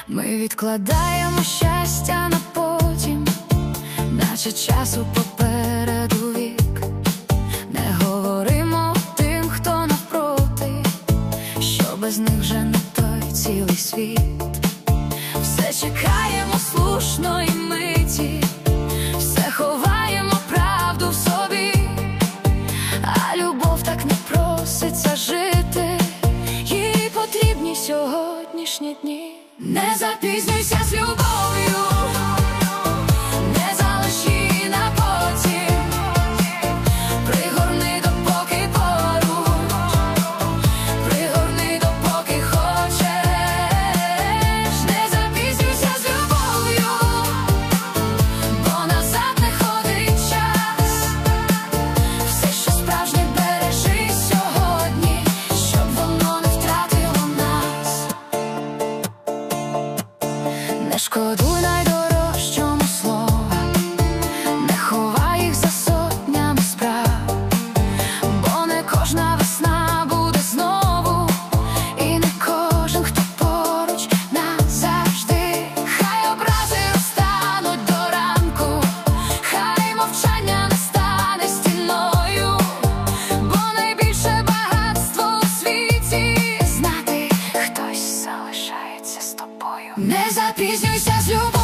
Ми відкладаємо щастя на потім, наче часу попереду вік. Не говоримо тим, хто навпроти, що без них вже не той цілий світ. Все чекаємо слушної миті, все ховаємо правду в собі, а любов так не проситься жити, їй потрібні сьогоднішні дні. Не запізнюйся з любов'ю, не залиш її на потім, пригорни допоки поруч, пригорни допоки хочеш. Не запізнюйся з любов'ю, бо назад не ходить час. Все, що справжнє, бережи сьогодні, щоб воно не втратило нас. Не шкодуй найдорожчому слова, не ховай їх за сотнями справ, бо не кожна весна буде знову, і не кожен, хто поруч, назавжди. Хай образи розтануть до ранку, хай мовчання не стане стіною, бо найбільше багатство у світі — знати, хтось залишається з тобою. Не запізнюйся з любов'ю.